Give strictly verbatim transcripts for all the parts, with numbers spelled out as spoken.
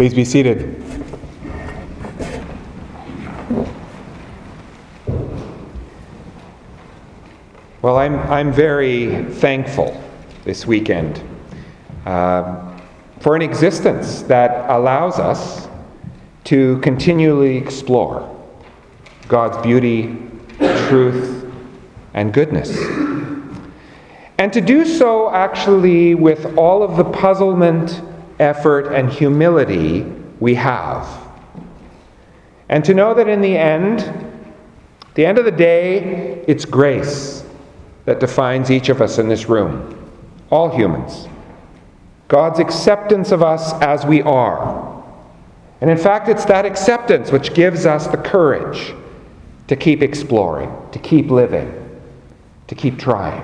Please be seated. Well, I'm, I'm very thankful this weekend uh, for an existence that allows us to continually explore God's beauty, truth, and goodness. And to do so actually with all of the puzzlement, effort, and humility we have. And to know that in the end, at the end of the day, it's grace that defines each of us in this room, all humans. God's acceptance of us as we are. And in fact, it's that acceptance which gives us the courage to keep exploring, to keep living, to keep trying.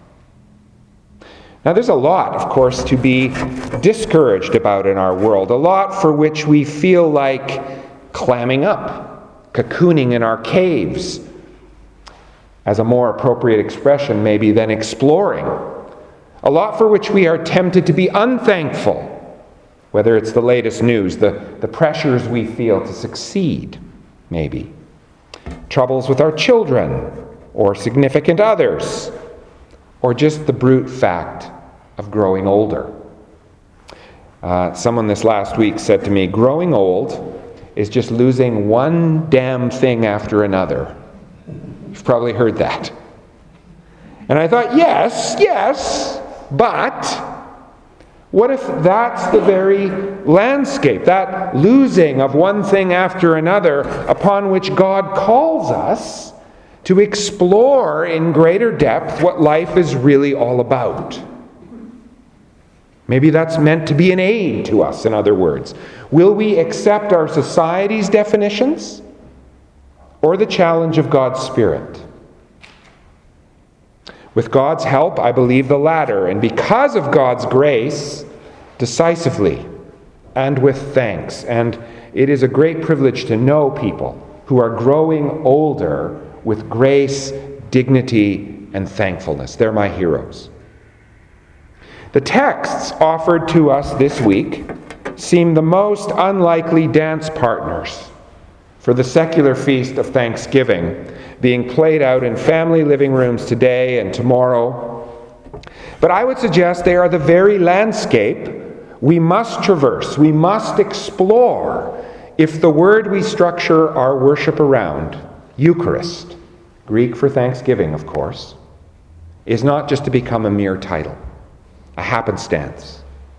Now, there's a lot, of course, to be discouraged about in our world, a lot for which we feel like clamming up, cocooning in our caves, as a more appropriate expression maybe than exploring. A lot for which we are tempted to be unthankful, whether it's the latest news, the, the pressures we feel to succeed, maybe. Troubles with our children, or significant others, or just the brute fact of growing older. Uh, someone this last week said to me, growing old is just losing one damn thing after another. You've probably heard that. And I thought, yes, yes, but what if that's the very landscape, that losing of one thing after another upon which God calls us to explore in greater depth what life is really all about? Maybe that's meant to be an aid to us, in other words. Will we accept our society's definitions or the challenge of God's Spirit? With God's help, I believe the latter, and because of God's grace, decisively and with thanks. And it is a great privilege to know people who are growing older with grace, dignity, and thankfulness. They're my heroes. The texts offered to us this week seem the most unlikely dance partners for the secular feast of Thanksgiving being played out in family living rooms today and tomorrow. But I would suggest they are the very landscape we must traverse, we must explore if the word we structure our worship around, Eucharist, Greek for Thanksgiving, of course, is not just to become a mere title, a happenstance.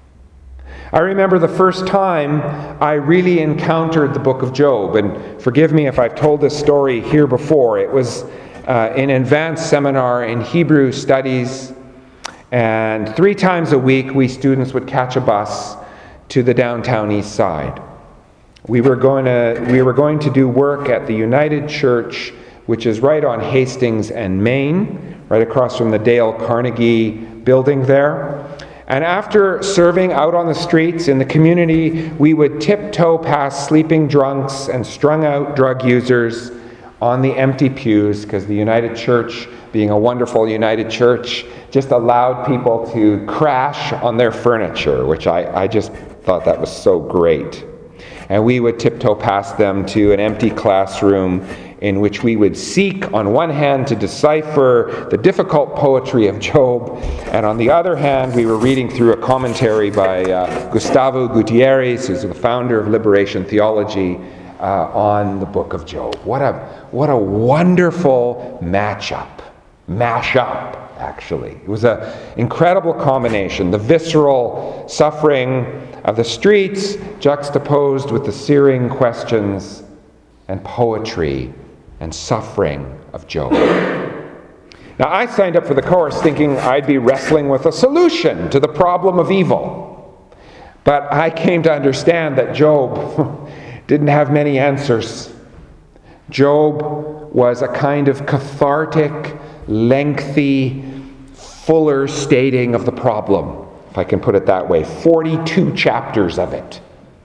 I remember the first time I really encountered the book of Job, and forgive me if I've told this story here before. It was uh, an advanced seminar in Hebrew studies, and three times a week we students would catch a bus to the downtown east side. We were going to, we were going to do work at the United Church, which is right on Hastings and Main, right across from the Dale Carnegie building there. And after serving out on the streets in the community, we would tiptoe past sleeping drunks and strung-out drug users on the empty pews, because the United Church, being a wonderful United Church, just allowed people to crash on their furniture, which I, I just thought that was so great. And we would tiptoe past them to an empty classroom in which we would seek, on one hand, to decipher the difficult poetry of Job, and on the other hand, we were reading through a commentary by uh, Gustavo Gutierrez, who's the founder of Liberation Theology, uh, on the book of Job. What a what a wonderful matchup, mashup, actually. It was an incredible combination. The visceral suffering of the streets juxtaposed with the searing questions and poetry and suffering of Job. Now, I signed up for the course thinking I'd be wrestling with a solution to the problem of evil. But I came to understand that Job didn't have many answers. Job was a kind of cathartic, lengthy, fuller stating of the problem, if I can put it that way. forty-two chapters of it.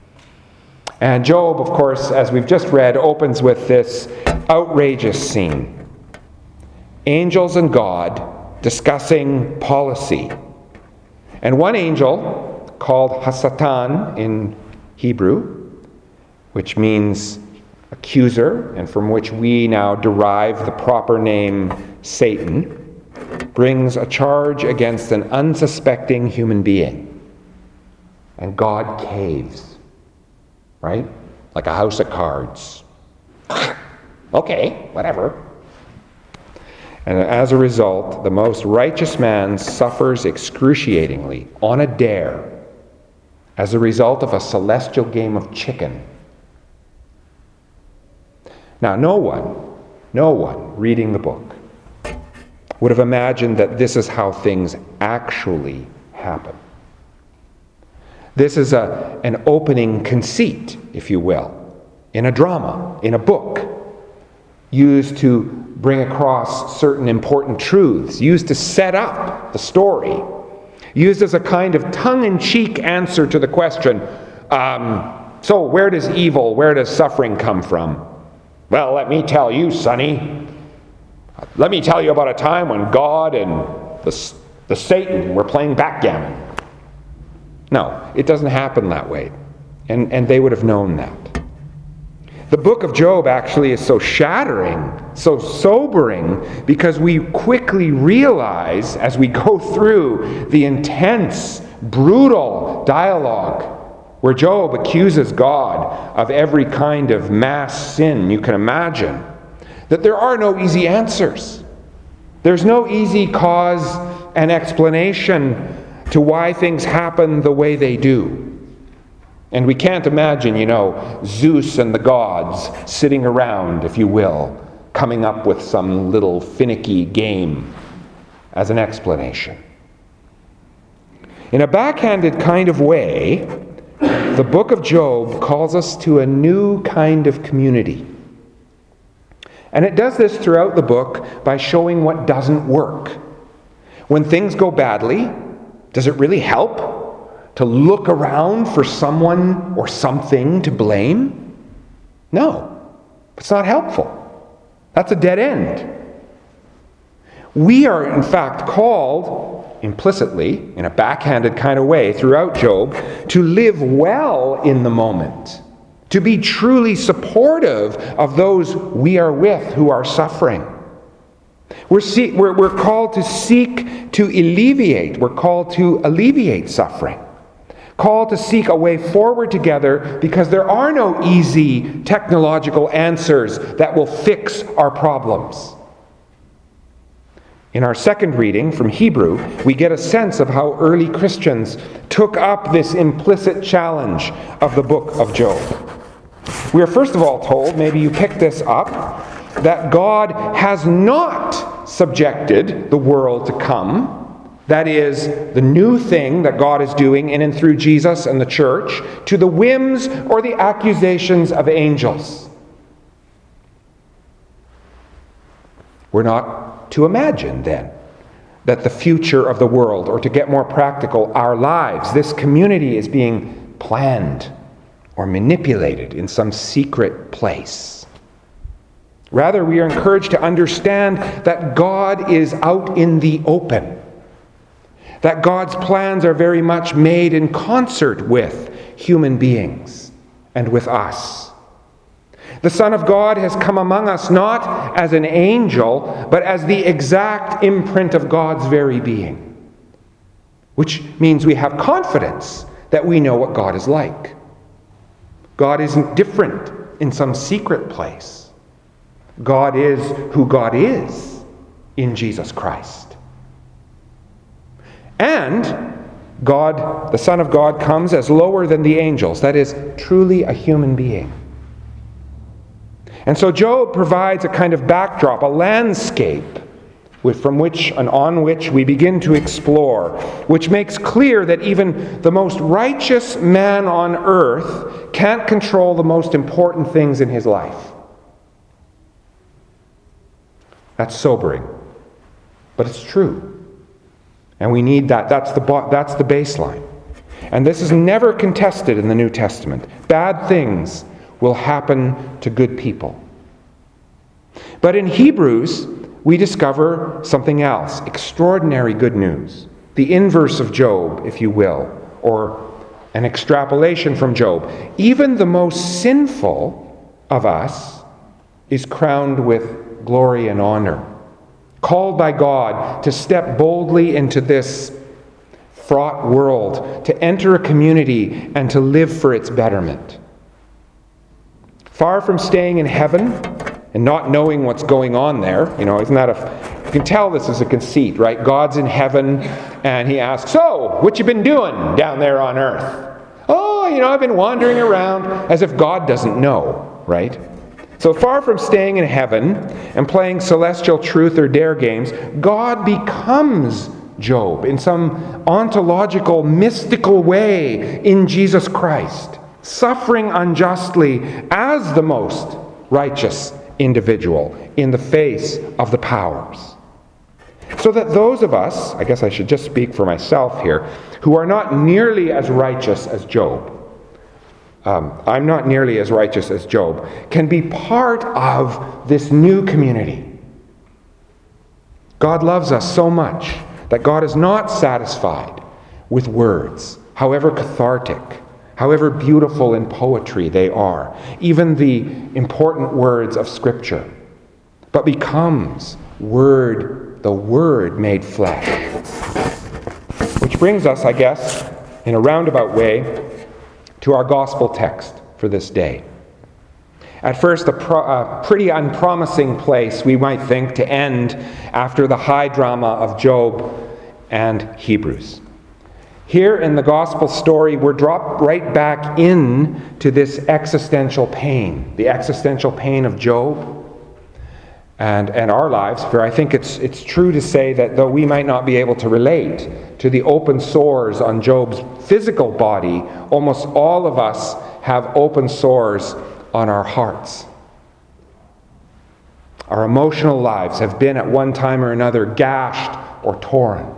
And Job, of course, as we've just read, opens with this outrageous scene. Angels and God discussing policy. And one angel, called Hasatan in Hebrew, which means accuser, and from which we now derive the proper name Satan, brings a charge against an unsuspecting human being. And God caves, right? Like a house of cards. Okay, whatever. And as a result, the most righteous man suffers excruciatingly on a dare as a result of a celestial game of chicken. Now, no one, no one reading the book would have imagined that this is how things actually happen. This is a, an opening conceit, if you will, in a drama, in a book, used to bring across certain important truths, used to set up the story, used as a kind of tongue-in-cheek answer to the question, um, so where does evil, where does suffering come from? Well, let me tell you, Sonny. Let me tell you about a time when God and the, the Satan were playing backgammon. No, it doesn't happen that way. And, and they would have known that. The book of Job actually is so shattering, so sobering, because we quickly realize as we go through the intense, brutal dialogue where Job accuses God of every kind of mass sin you can imagine, that there are no easy answers. There's no easy cause and explanation to why things happen the way they do. And we can't imagine, you know, Zeus and the gods sitting around, if you will, coming up with some little finicky game as an explanation. In a backhanded kind of way, the book of Job calls us to a new kind of community. And it does this throughout the book by showing what doesn't work. When things go badly, does it really help to look around for someone or something to blame? No, it's not helpful. That's a dead end. We are, in fact, called implicitly, in a backhanded kind of way, throughout Job, to live well in the moment, to be truly supportive of those we are with who are suffering. We're, see, we're, we're called to seek to alleviate, we're called to alleviate suffering, called to seek a way forward together, because there are no easy technological answers that will fix our problems. In our second reading from Hebrew, we get a sense of how early Christians took up this implicit challenge of the book of Job. We are first of all told, maybe you picked this up, that God has not subjected the world to come, that is, the new thing that God is doing in and through Jesus and the church, to the whims or the accusations of angels. We're not to imagine, then, that the future of the world, or to get more practical, our lives, this community is being planned or manipulated in some secret place. Rather, we are encouraged to understand that God is out in the open, that God's plans are very much made in concert with human beings and with us. The Son of God has come among us not as an angel, but as the exact imprint of God's very being, which means we have confidence that we know what God is like. God isn't different in some secret place. God is who God is in Jesus Christ. And God, the Son of God, comes as lower than the angels, that is, truly a human being. And so Job provides a kind of backdrop, a landscape with, from which and on which we begin to explore, which makes clear that even the most righteous man on earth can't control the most important things in his life. That's sobering, but it's true. And we need that. That's the, that's the baseline. And this is never contested in the New Testament. Bad things will happen to good people. But in Hebrews, we discover something else, extraordinary good news. The inverse of Job, if you will, or an extrapolation from Job. Even the most sinful of us is crowned with glory and honor, called by God to step boldly into this fraught world, to enter a community and to live for its betterment. Far from staying in heaven and not knowing what's going on there, you know, isn't that a... You can tell this is a conceit, right? God's in heaven, and he asks, so, what you been doing down there on earth? Oh, you know, I've been wandering around, as if God doesn't know, right? So far from staying in heaven and playing celestial truth or dare games, God becomes Job in some ontological, mystical way in Jesus Christ, suffering unjustly as the most righteous individual in the face of the powers. So that those of us, I guess I should just speak for myself here, who are not nearly as righteous as Job, um, I'm not nearly as righteous as Job, can be part of this new community. God loves us so much that God is not satisfied with words, however cathartic, however beautiful in poetry they are, even the important words of Scripture, but becomes Word, the Word made flesh. Which brings us, I guess, in a roundabout way, to our gospel text for this day. At first, a, pro- a pretty unpromising place, we might think, to end after the high drama of Job and Hebrews. Here in the gospel story, we're dropped right back in to this existential pain, the existential pain of Job and, and our lives. For I think it's, it's true to say that though we might not be able to relate to the open sores on Job's physical body, almost all of us have open sores on our hearts. Our emotional lives have been at one time or another gashed or torn.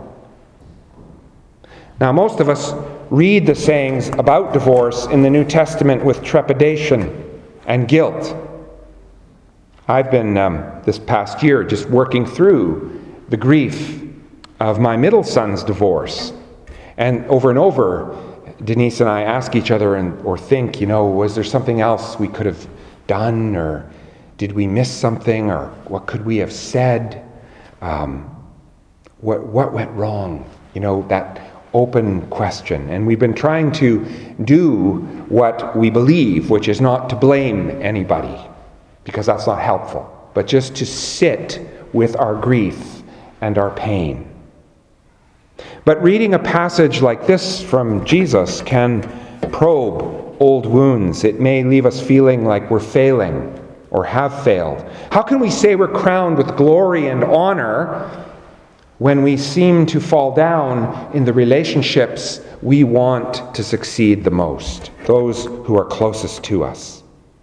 Now, most of us read the sayings about divorce in the New Testament with trepidation and guilt. I've been, um, this past year, just working through the grief of my middle son's divorce. And over and over, Denise and I ask each other and, or think, you know, was there something else we could have done? Or did we miss something? Or what could we have said? Um, what, what went wrong? You know, that open question. And we've been trying to do what we believe, which is not to blame anybody, because that's not helpful, but just to sit with our grief and our pain. But reading a passage like this from Jesus can probe old wounds. It may leave us feeling like we're failing or have failed. How can we say we're crowned with glory and honor when we seem to fall down in the relationships we want to succeed the most, those who are closest to us?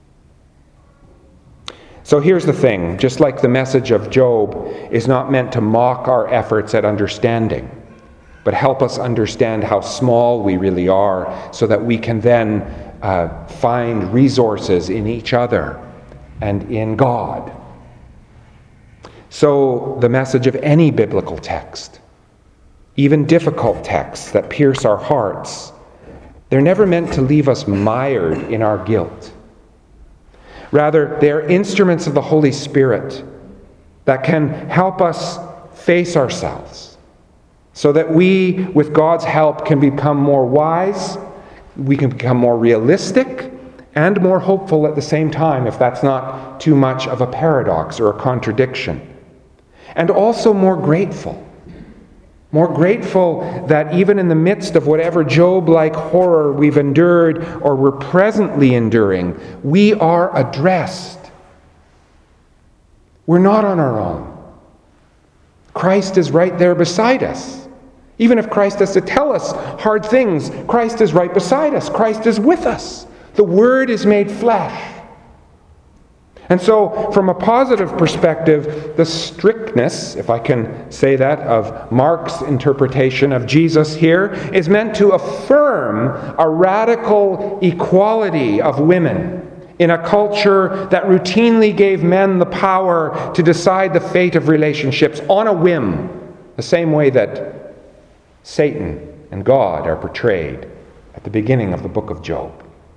So here's the thing, just like the message of Job is not meant to mock our efforts at understanding, but help us understand how small we really are so that we can then uh, find resources in each other and in God. So the message of any biblical text, even difficult texts that pierce our hearts, they're never meant to leave us mired in our guilt. Rather, they're instruments of the Holy Spirit that can help us face ourselves so that we, with God's help, can become more wise, we can become more realistic, and more hopeful at the same time, if that's not too much of a paradox or a contradiction. And also more grateful. More grateful that even in the midst of whatever Job-like horror we've endured or we're presently enduring, we are addressed. We're not on our own. Christ is right there beside us. Even if Christ has to tell us hard things, Christ is right beside us. Christ is with us. The Word is made flesh. And so, from a positive perspective, the strictness, if I can say that, of Mark's interpretation of Jesus here is meant to affirm a radical equality of women in a culture that routinely gave men the power to decide the fate of relationships on a whim, the same way that Satan and God are portrayed at at the beginning of the book of Job.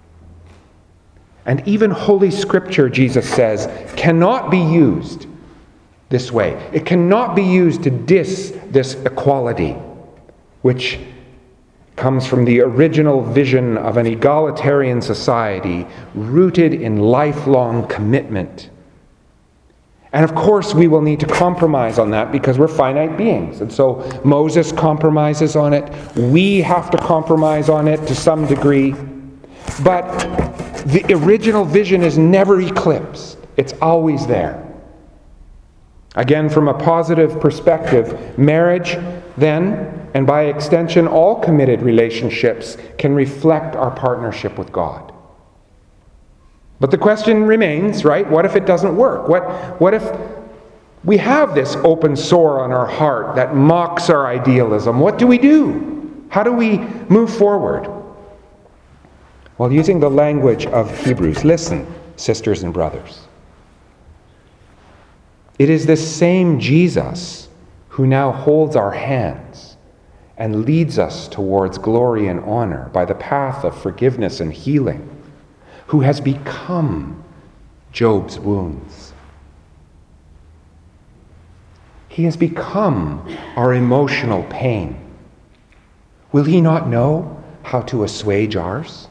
And even Holy Scripture, Jesus says, cannot be used this way. It cannot be used to diss this equality, which comes from the original vision of an egalitarian society rooted in lifelong commitment. And of course, we will need to compromise on that because we're finite beings. And so Moses compromises on it. We have to compromise on it to some degree. But the original vision is never eclipsed. It's always there. Again, from a positive perspective, marriage then, and by extension all committed relationships, can reflect our partnership with God. But the question remains, right? What if it doesn't work? What, what if we have this open sore on our heart that mocks our idealism? What do we do? How do we move forward? Well, using the language of Hebrews, listen, sisters and brothers. It is this same Jesus who now holds our hands and leads us towards glory and honor by the path of forgiveness and healing, who has become Job's wounds. He has become our emotional pain. Will he not know how to assuage ours?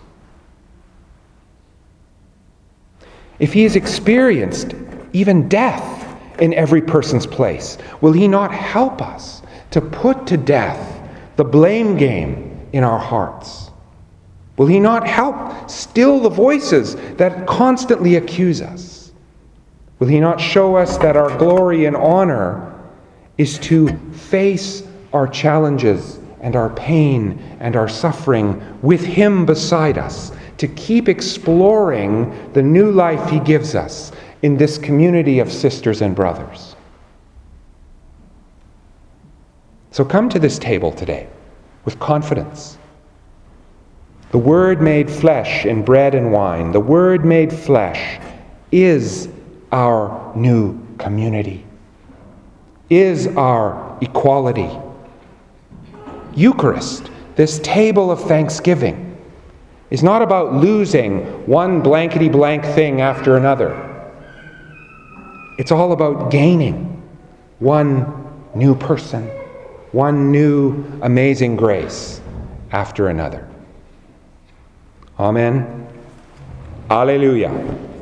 If he has experienced even death in every person's place, will he not help us to put to death the blame game in our hearts? Will he not help still the voices that constantly accuse us? Will he not show us that our glory and honor is to face our challenges and our pain and our suffering with him beside us, to keep exploring the new life he gives us in this community of sisters and brothers? So come to this table today with confidence. The Word made flesh in bread and wine, the Word made flesh is our new community, is our equality. Eucharist, this table of thanksgiving, is not about losing one blankety-blank thing after another. It's all about gaining one new person, one new amazing grace after another. Amen. Alleluia.